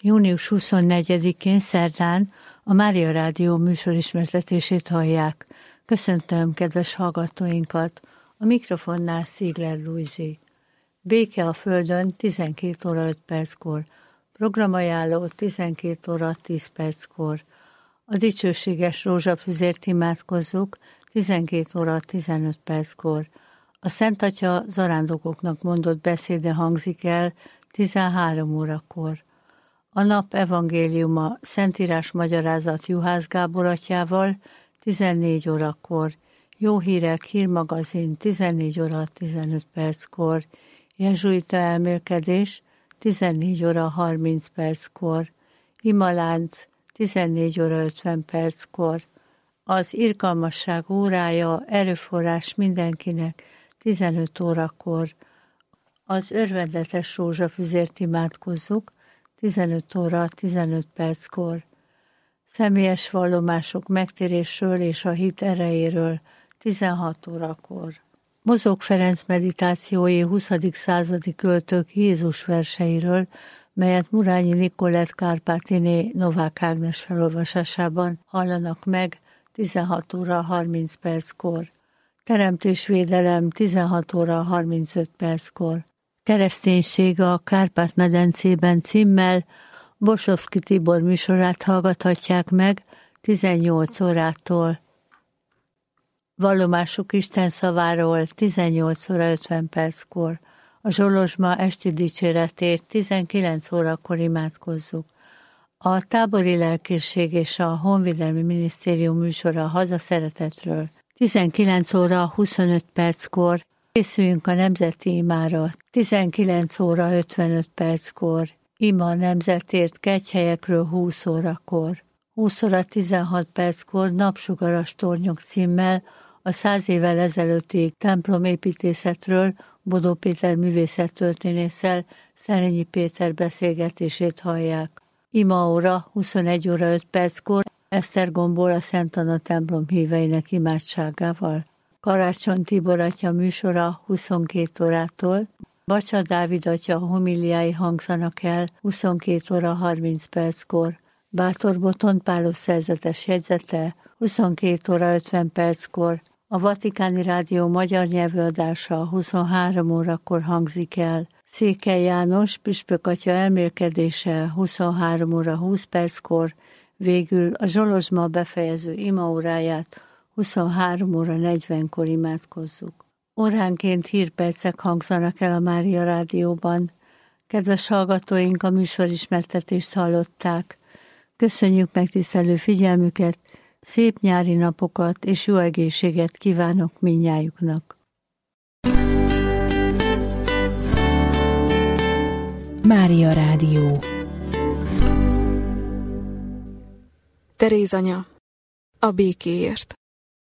Június 24-én szerdán a Mária Rádió műsorismertetését hallják. Köszöntöm kedves hallgatóinkat, a mikrofonnál Szigler Lujzi. Béke a Földön 12 óra 5 perckor, programajánló 12 óra 10 perckor. A dicsőséges rózsafüzért imádkozzuk 12 óra 15 perckor. A Szent Atya zarándokoknak mondott beszéde hangzik el 13 órakor. A nap evangéliuma Szentírás magyarázat Juhász Gábor atyával 14 órakor. Jó hírek hírmagazin 14 óra 15 perckor. Jezsuita elmélkedés 14 óra 30 perckor. Imalánc 14 óra 50 perckor. Az irgalmasság órája erőforrás mindenkinek 15 órakor. Az örvendetes rózsafüzért imádkozzuk 15 óra 15 perckor. Személyes vallomások megtérésről és a hit erejéről 16 órakor. Mozog Ferenc meditációi 20. századi költők Jézus verseiről, melyet Murányi Nikolett Kárpátiné Novák Ágnes felolvasásában hallanak meg 16 óra 30 perckor. Teremtésvédelem 16 óra 35 perckor. Kereszténység a Kárpát-medencében címmel Bosovszky Tibor műsorát hallgathatják meg 18 órától. Vallomásuk Isten szaváról 18 óra 50 perckor. A Zsolozsma esti dicséretét 19 órakor imádkozzuk. A tábori lelkészség és a Honvédelmi Minisztérium műsora a hazaszeretetről 19 óra 25 perckor. Készüljünk a nemzeti imára 19 óra 55 perckor. Ima a nemzetért kegyhelyekről 20 órakor. 20 óra 16 perckor Napsugaras tornyok címmel a 100 évvel ezelőtti templomépítészetről Bodó Péter művészettörténésszel Szerényi Péter beszélgetését hallják. Ima óra 21 óra 5 perckor Esztergomból a Szent Anna templom híveinek imádságával. Karácsony Tibor atya műsora 22 órától, Bacsa Dávid atya homiliái hangzanak el 22 óra 30 perckor, Bátor Botond Pálos szerzetes jegyzete 22 óra 50 perckor, a Vatikáni Rádió magyar nyelvű adása 23 órakor hangzik el, Székely János püspök atya elmélkedése 23 óra 20 perckor, végül a Zsolozsma befejező imaóráját 23 óra 40-kor imádkozzuk. Óránként hírpercek hangzanak el a Mária Rádióban. Kedves hallgatóink, a műsorismertetést hallották. Köszönjük megtisztelő figyelmüket, szép nyári napokat és jó egészséget kívánok mindnyájuknak. Mária Rádió. Teréz anya, a békéért.